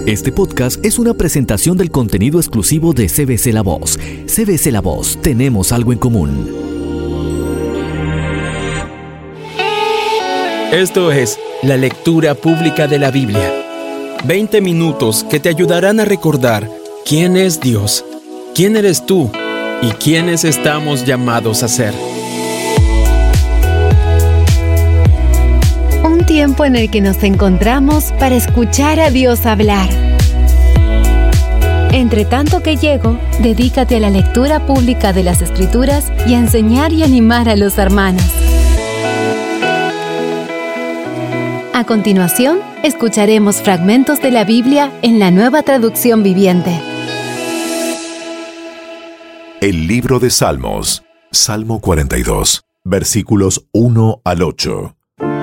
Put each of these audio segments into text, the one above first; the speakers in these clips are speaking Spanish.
Este podcast es una presentación del contenido exclusivo de CBC La Voz. CBC La Voz, tenemos algo en común. Esto es la lectura pública de la Biblia. 20 minutos que te ayudarán a recordar quién es Dios, quién eres tú y quiénes estamos llamados a ser. Un tiempo en el que nos encontramos para escuchar a Dios hablar. Entre tanto que llego, dedícate a la lectura pública de las Escrituras y a enseñar y animar a los hermanos. A continuación, escucharemos fragmentos de la Biblia en la Nueva Traducción Viviente. El libro de Salmos, Salmo 42, versículos 1 al 8.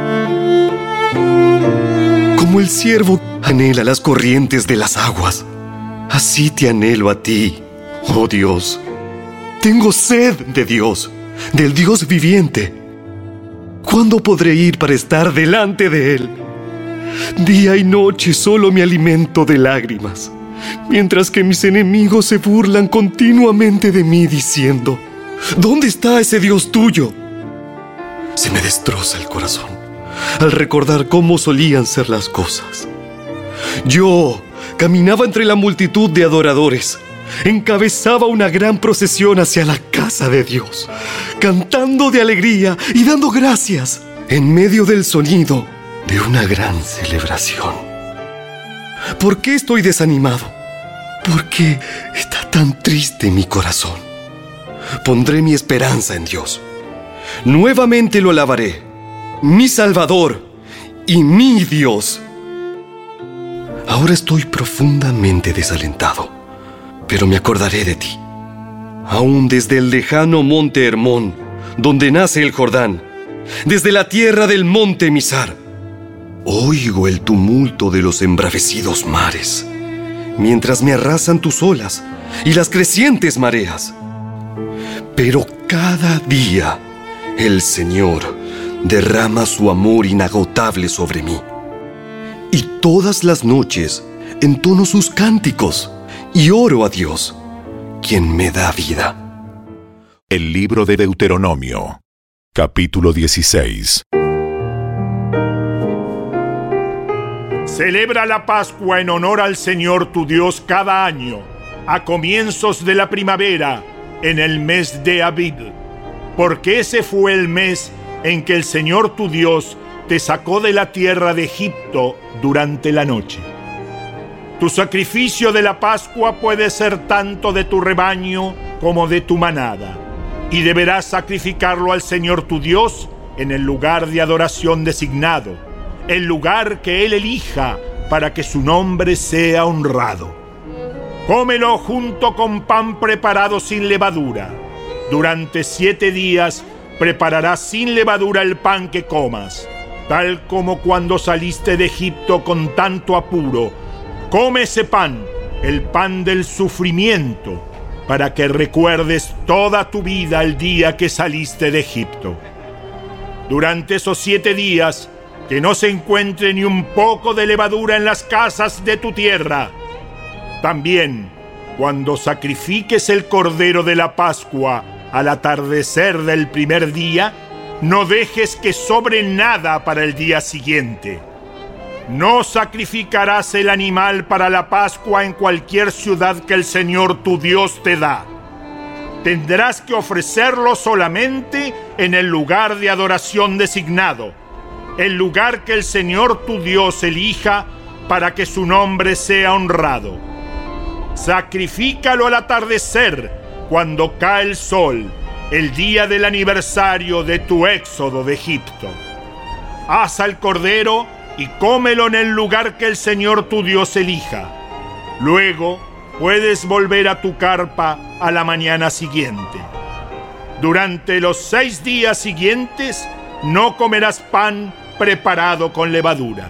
Como el ciervo anhela las corrientes de las aguas, así te anhelo a ti, oh Dios. Tengo sed de Dios, del Dios viviente. ¿Cuándo podré ir para estar delante de Él? Día y noche solo me alimento de lágrimas, mientras que mis enemigos se burlan continuamente de mí diciendo: ¿dónde está ese Dios tuyo? Se me destroza el corazón al recordar cómo solían ser las cosas. Yo caminaba entre la multitud de adoradores, encabezaba una gran procesión hacia la casa de Dios, cantando de alegría y dando gracias en medio del sonido de una gran celebración. ¿Por qué estoy desanimado? ¿Por qué está tan triste mi corazón? Pondré mi esperanza en Dios. Nuevamente lo alabaré, mi Salvador y mi Dios. Ahora estoy profundamente desalentado, pero me acordaré de ti. Aún desde el lejano monte Hermón, donde nace el Jordán, desde la tierra del monte Mizar, oigo el tumulto de los embravecidos mares, mientras me arrasan tus olas y las crecientes mareas. Pero cada día el Señor derrama su amor inagotable sobre mí, y todas las noches entono sus cánticos y oro a Dios, quien me da vida. El libro de Deuteronomio, capítulo 16. Celebra la Pascua en honor al Señor tu Dios cada año, a comienzos de la primavera, en el mes de Abib, porque ese fue el mes en que el Señor tu Dios te sacó de la tierra de Egipto durante la noche. Tu sacrificio de la Pascua puede ser tanto de tu rebaño como de tu manada, y deberás sacrificarlo al Señor tu Dios en el lugar de adoración designado, el lugar que Él elija para que su nombre sea honrado. Cómelo junto con pan preparado sin levadura. Durante 7 días prepararás sin levadura el pan que comas, tal como cuando saliste de Egipto con tanto apuro. Come ese pan, el pan del sufrimiento, para que recuerdes toda tu vida el día que saliste de Egipto. Durante esos 7 días, que no se encuentre ni un poco de levadura en las casas de tu tierra. También, cuando sacrifiques el cordero de la Pascua al atardecer del primer día, no dejes que sobre nada para el día siguiente. No sacrificarás el animal para la Pascua en cualquier ciudad que el Señor tu Dios te da. Tendrás que ofrecerlo solamente en el lugar de adoración designado, el lugar que el Señor tu Dios elija para que su nombre sea honrado. Sacrifícalo al atardecer, cuando cae el sol, el día del aniversario de tu éxodo de Egipto. Asa el cordero y cómelo en el lugar que el Señor tu Dios elija. Luego puedes volver a tu carpa a la mañana siguiente. Durante los 6 días siguientes no comerás pan preparado con levadura.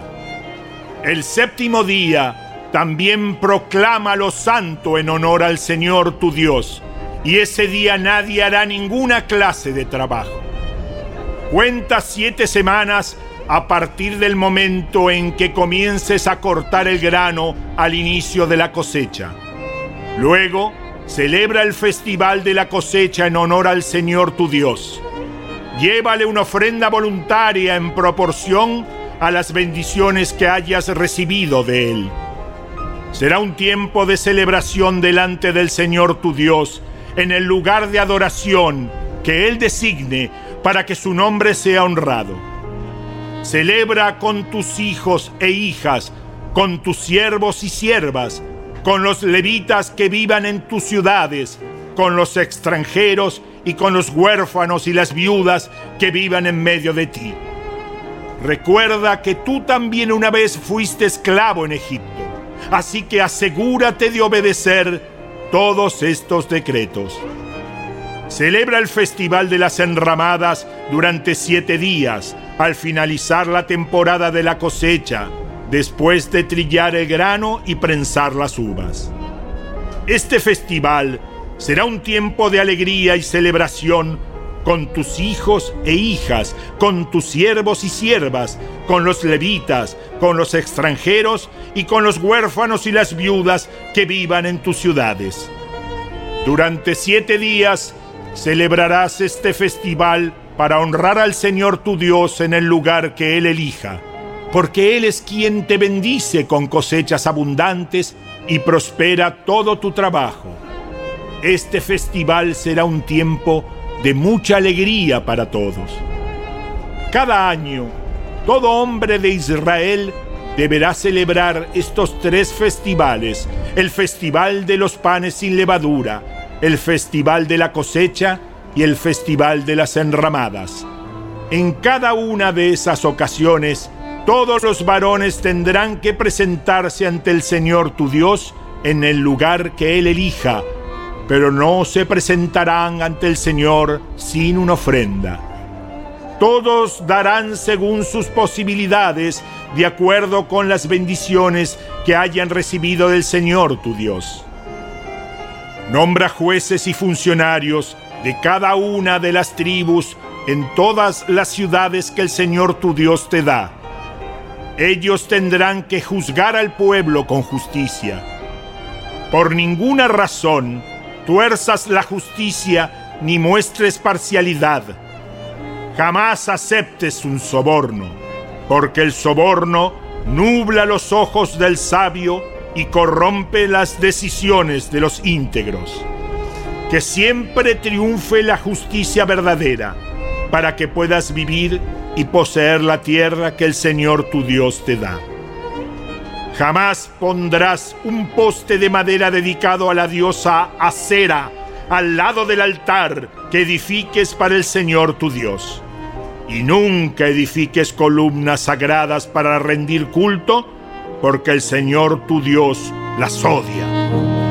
El 7º día también proclámalo santo en honor al Señor tu Dios, y ese día nadie hará ninguna clase de trabajo. Cuenta 7 semanas a partir del momento en que comiences a cortar el grano al inicio de la cosecha. Luego, celebra el festival de la cosecha en honor al Señor tu Dios. Llévale una ofrenda voluntaria en proporción a las bendiciones que hayas recibido de Él. Será un tiempo de celebración delante del Señor tu Dios, en el lugar de adoración que Él designe para que su nombre sea honrado. Celebra con tus hijos e hijas, con tus siervos y siervas, con los levitas que vivan en tus ciudades, con los extranjeros y con los huérfanos y las viudas que vivan en medio de ti. Recuerda que tú también una vez fuiste esclavo en Egipto, así que asegúrate de obedecer todos estos decretos. Celebra el festival de las enramadas durante 7 días, al finalizar la temporada de la cosecha, después de trillar el grano y prensar las uvas. Este festival será un tiempo de alegría y celebración con tus hijos e hijas, con tus siervos y siervas, con los levitas, con los extranjeros y con los huérfanos y las viudas que vivan en tus ciudades. Durante 7 días celebrarás este festival para honrar al Señor tu Dios en el lugar que Él elija, porque Él es quien te bendice con cosechas abundantes y prospera todo tu trabajo. Este festival será un tiempo de mucha alegría para todos. Cada año, todo hombre de Israel deberá celebrar estos 3 festivales: el festival de los panes sin levadura, el festival de la cosecha y el festival de las enramadas. En cada una de esas ocasiones, todos los varones tendrán que presentarse ante el Señor tu Dios en el lugar que Él elija, pero no se presentarán ante el Señor sin una ofrenda. Todos darán según sus posibilidades, de acuerdo con las bendiciones que hayan recibido del Señor tu Dios. Nombra jueces y funcionarios de cada una de las tribus en todas las ciudades que el Señor tu Dios te da. Ellos tendrán que juzgar al pueblo con justicia. Por ninguna razón tuerzas la justicia ni muestres parcialidad. Jamás aceptes un soborno, porque el soborno nubla los ojos del sabio y corrompe las decisiones de los íntegros. Que siempre triunfe la justicia verdadera, para que puedas vivir y poseer la tierra que el Señor tu Dios te da. Jamás pondrás un poste de madera dedicado a la diosa Acera al lado del altar que edifiques para el Señor tu Dios. Y nunca edifiques columnas sagradas para rendir culto, porque el Señor tu Dios las odia.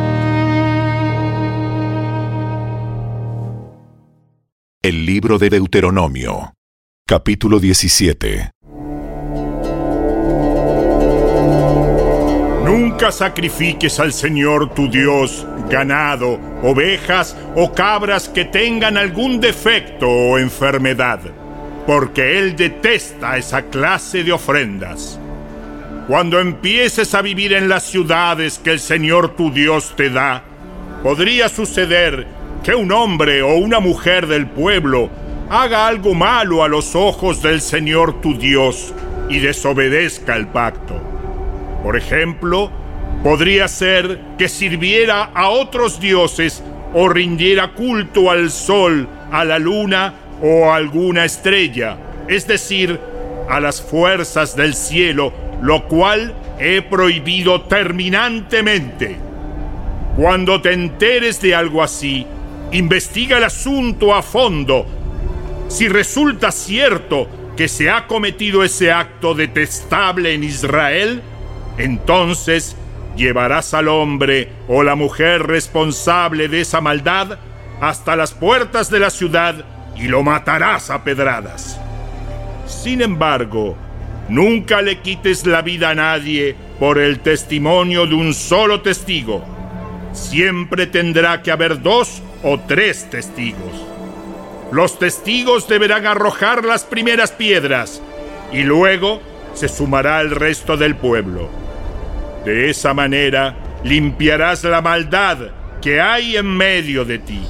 El libro de Deuteronomio, capítulo 17. Nunca sacrifiques al Señor tu Dios ganado, ovejas o cabras que tengan algún defecto o enfermedad, porque Él detesta esa clase de ofrendas. Cuando empieces a vivir en las ciudades que el Señor tu Dios te da, podría suceder que un hombre o una mujer del pueblo haga algo malo a los ojos del Señor tu Dios y desobedezca el pacto. Por ejemplo, podría ser que sirviera a otros dioses o rindiera culto al sol, a la luna o a alguna estrella, es decir, a las fuerzas del cielo, lo cual he prohibido terminantemente. Cuando te enteres de algo así, investiga el asunto a fondo. Si resulta cierto que se ha cometido ese acto detestable en Israel, entonces llevarás al hombre o la mujer responsable de esa maldad hasta las puertas de la ciudad y lo matarás a pedradas. Sin embargo, nunca le quites la vida a nadie por el testimonio de un solo testigo. Siempre tendrá que haber 2 o 3 testigos. Los testigos deberán arrojar las primeras piedras, y luego se sumará el resto del pueblo. De esa manera limpiarás la maldad que hay en medio de ti.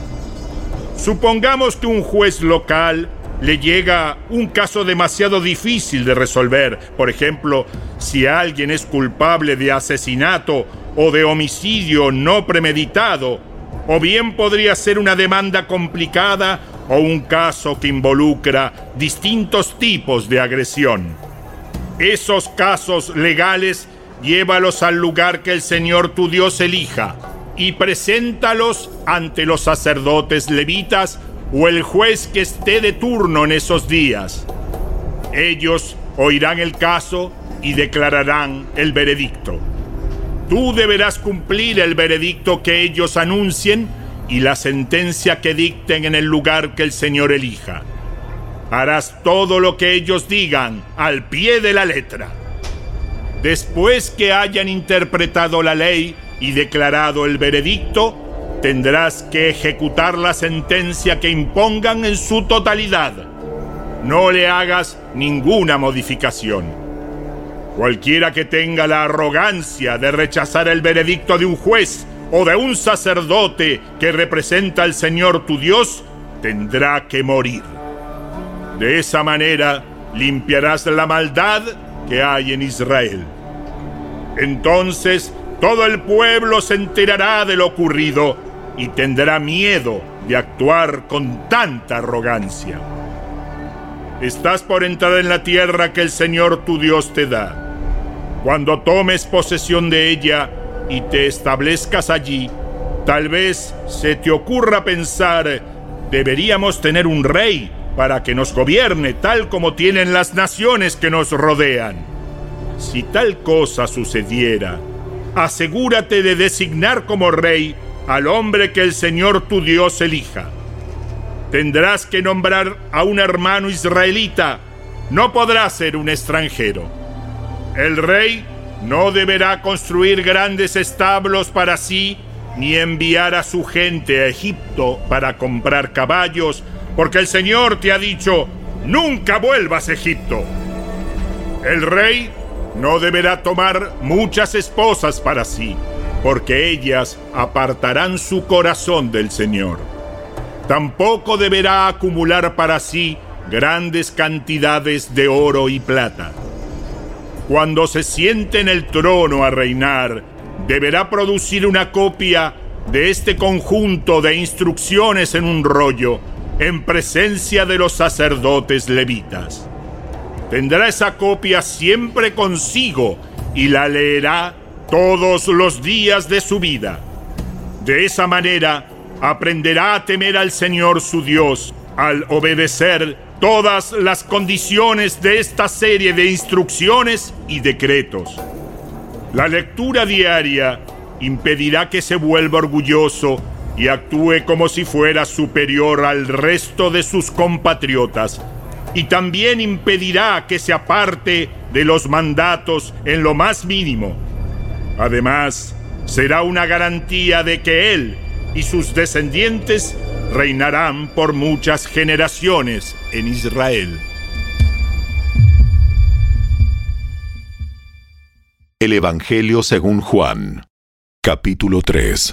Supongamos que un juez local le llega un caso demasiado difícil de resolver. Por ejemplo, si alguien es culpable de asesinato o de homicidio no premeditado, o bien podría ser una demanda complicada o un caso que involucra distintos tipos de agresión. Esos casos legales, llévalos al lugar que el Señor tu Dios elija y preséntalos ante los sacerdotes levitas o el juez que esté de turno en esos días. Ellos oirán el caso y declararán el veredicto. Tú deberás cumplir el veredicto que ellos anuncien y la sentencia que dicten en el lugar que el Señor elija. Harás todo lo que ellos digan al pie de la letra. Después que hayan interpretado la ley y declarado el veredicto, tendrás que ejecutar la sentencia que impongan en su totalidad. No le hagas ninguna modificación. Cualquiera que tenga la arrogancia de rechazar el veredicto de un juez o de un sacerdote que representa al Señor tu Dios, tendrá que morir. De esa manera limpiarás la maldad que hay en Israel. Entonces todo el pueblo se enterará de lo ocurrido y tendrá miedo de actuar con tanta arrogancia. Estás por entrar en la tierra que el Señor tu Dios te da. Cuando tomes posesión de ella y te establezcas allí, tal vez se te ocurra pensar: deberíamos tener un rey para que nos gobierne tal como tienen las naciones que nos rodean. Si tal cosa sucediera, asegúrate de designar como rey al hombre que el Señor tu Dios elija. Tendrás que nombrar a un hermano israelita, no podrá ser un extranjero. El rey no deberá construir grandes establos para sí, ni enviar a su gente a Egipto para comprar caballos, porque el Señor te ha dicho: nunca vuelvas a Egipto. El rey no deberá tomar muchas esposas para sí, porque ellas apartarán su corazón del Señor. Tampoco deberá acumular para sí grandes cantidades de oro y plata. Cuando se siente en el trono a reinar, deberá producir una copia de este conjunto de instrucciones en un rollo, en presencia de los sacerdotes levitas. Tendrá esa copia siempre consigo y la leerá todos los días de su vida. De esa manera aprenderá a temer al Señor su Dios al obedecer todas las condiciones de esta serie de instrucciones y decretos. La lectura diaria impedirá que se vuelva orgulloso y actúe como si fuera superior al resto de sus compatriotas, y también impedirá que se aparte de los mandatos en lo más mínimo. Además, será una garantía de que él y sus descendientes reinarán por muchas generaciones en Israel. El Evangelio según Juan, capítulo 3.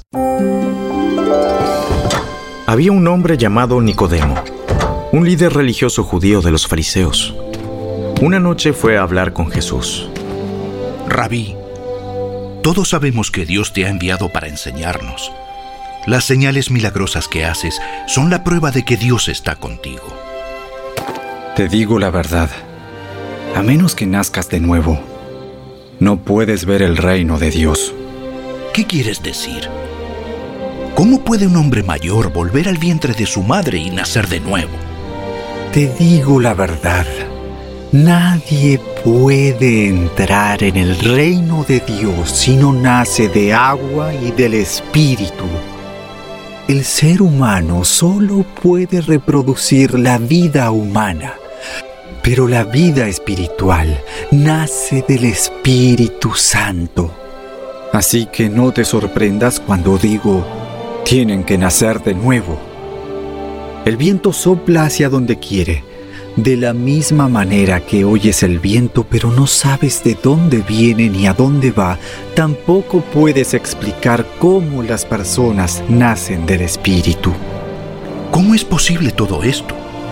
Había un hombre llamado Nicodemo, un líder religioso judío de los fariseos. Una noche fue a hablar con Jesús. Rabí, todos sabemos que Dios te ha enviado para enseñarnos. Las señales milagrosas que haces son la prueba de que Dios está contigo. Te digo la verdad, a menos que nazcas de nuevo, no puedes ver el reino de Dios. ¿Qué quieres decir? ¿Cómo puede un hombre mayor volver al vientre de su madre y nacer de nuevo? Te digo la verdad, nadie puede entrar en el reino de Dios si no nace de agua y del Espíritu. El ser humano solo puede reproducir la vida humana, pero la vida espiritual nace del Espíritu Santo. Así que no te sorprendas cuando digo, tienen que nacer de nuevo. El viento sopla hacia donde quiere, De la misma manera que oyes el viento pero no sabes de dónde viene ni a dónde va, tampoco puedes explicar cómo las personas nacen del Espíritu. ¿Cómo es posible todo esto?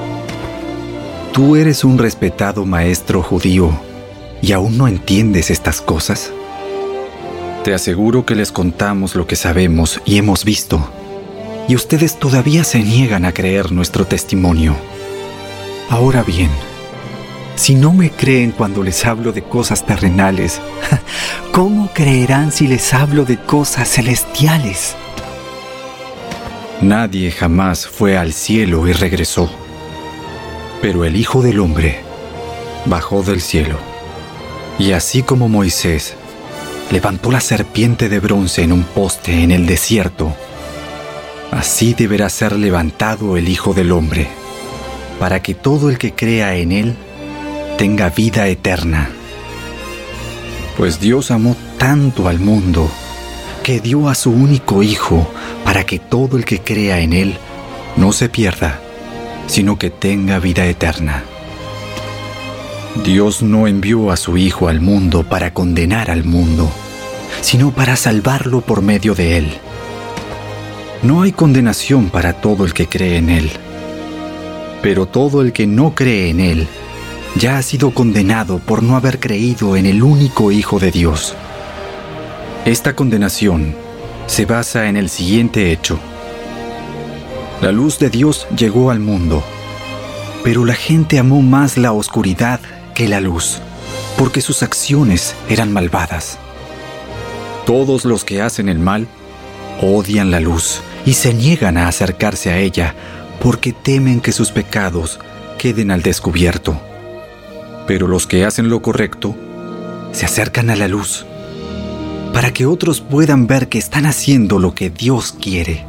Tú eres un respetado maestro judío y aún no entiendes estas cosas. Te aseguro que les contamos lo que sabemos y hemos visto, y ustedes todavía se niegan a creer nuestro testimonio. Ahora bien, si no me creen cuando les hablo de cosas terrenales, ¿cómo creerán si les hablo de cosas celestiales? Nadie jamás fue al cielo y regresó, pero el Hijo del Hombre bajó del cielo, y así como Moisés levantó la serpiente de bronce en un poste en el desierto, así deberá ser levantado el Hijo del Hombre, para que todo el que crea en Él tenga vida eterna. Pues Dios amó tanto al mundo, que dio a su único Hijo, para que todo el que crea en Él no se pierda, sino que tenga vida eterna. Dios no envió a su Hijo al mundo para condenar al mundo, sino para salvarlo por medio de Él. No hay condenación para todo el que cree en Él, pero todo el que no cree en Él ya ha sido condenado por no haber creído en el único Hijo de Dios. Esta condenación se basa en el siguiente hecho. La luz de Dios llegó al mundo, pero la gente amó más la oscuridad que la luz, porque sus acciones eran malvadas. Todos los que hacen el mal odian la luz y se niegan a acercarse a ella, porque temen que sus pecados queden al descubierto. Pero los que hacen lo correcto se acercan a la luz, para que otros puedan ver que están haciendo lo que Dios quiere.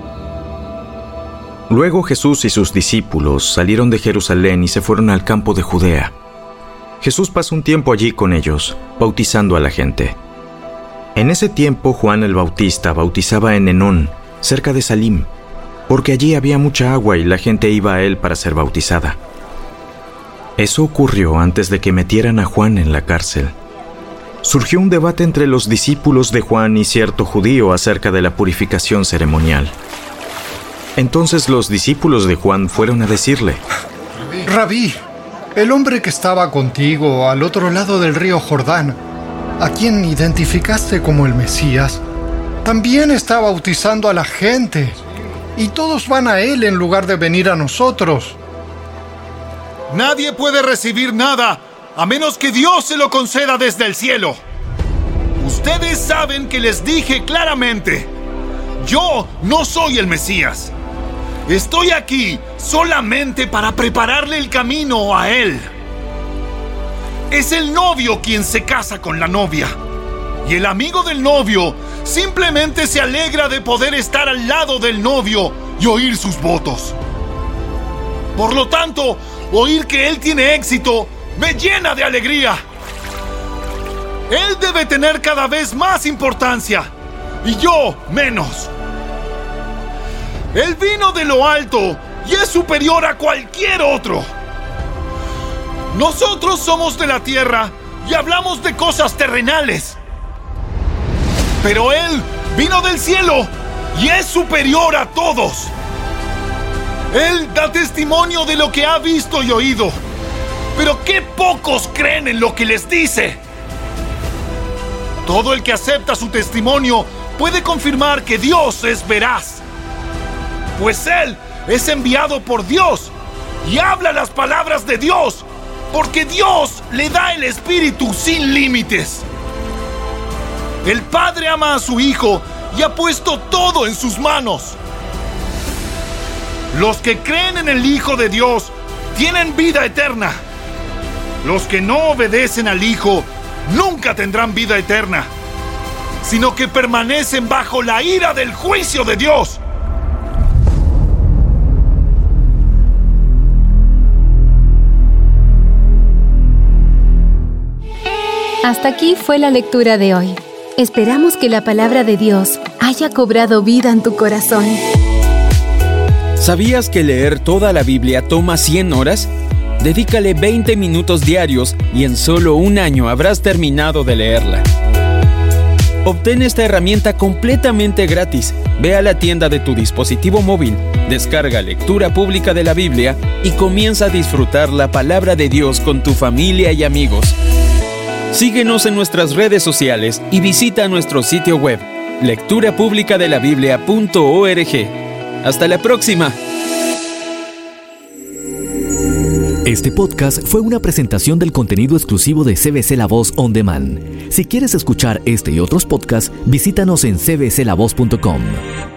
Luego Jesús y sus discípulos salieron de Jerusalén y se fueron al campo de Judea. Jesús pasó un tiempo allí con ellos, bautizando a la gente. En ese tiempo Juan el Bautista bautizaba en Enón, cerca de Salim, porque allí había mucha agua y la gente iba a él para ser bautizada. Eso ocurrió antes de que metieran a Juan en la cárcel. Surgió un debate entre los discípulos de Juan y cierto judío acerca de la purificación ceremonial. Entonces los discípulos de Juan fueron a decirle: Rabí, el hombre que estaba contigo al otro lado del río Jordán, a quien identificaste como el Mesías, también está bautizando a la gente, y todos van a él en lugar de venir a nosotros. Nadie puede recibir nada a menos que Dios se lo conceda desde el cielo. Ustedes saben que les dije claramente: yo no soy el Mesías. Estoy aquí solamente para prepararle el camino a él. Es el novio quien se casa con la novia, y el amigo del novio simplemente se alegra de poder estar al lado del novio y oír sus votos. Por lo tanto, oír que él tiene éxito me llena de alegría. Él debe tener cada vez más importancia y yo menos. Él vino de lo alto y es superior a cualquier otro. Nosotros somos de la tierra y hablamos de cosas terrenales. Pero Él vino del cielo y es superior a todos. Él da testimonio de lo que ha visto y oído, pero qué pocos creen en lo que les dice. Todo el que acepta su testimonio puede confirmar que Dios es veraz, pues Él es enviado por Dios y habla las palabras de Dios, porque Dios le da el Espíritu sin límites. El Padre ama a su Hijo y ha puesto todo en sus manos. Los que creen en el Hijo de Dios tienen vida eterna. Los que no obedecen al Hijo nunca tendrán vida eterna, sino que permanecen bajo la ira del juicio de Dios. Hasta aquí fue la lectura de hoy. Esperamos que la palabra de Dios haya cobrado vida en tu corazón. ¿Sabías que leer toda la Biblia toma 100 horas? Dedícale 20 minutos diarios y en solo un año habrás terminado de leerla. Obtén esta herramienta completamente gratis. Ve a la tienda de tu dispositivo móvil, descarga Lectura Pública de la Biblia y comienza a disfrutar la palabra de Dios con tu familia y amigos. Síguenos en nuestras redes sociales y visita nuestro sitio web, lecturapublicadelabiblia.org. ¡Hasta la próxima! Este podcast fue una presentación del contenido exclusivo de CBC La Voz On Demand. Si quieres escuchar este y otros podcasts, visítanos en cbclavoz.com.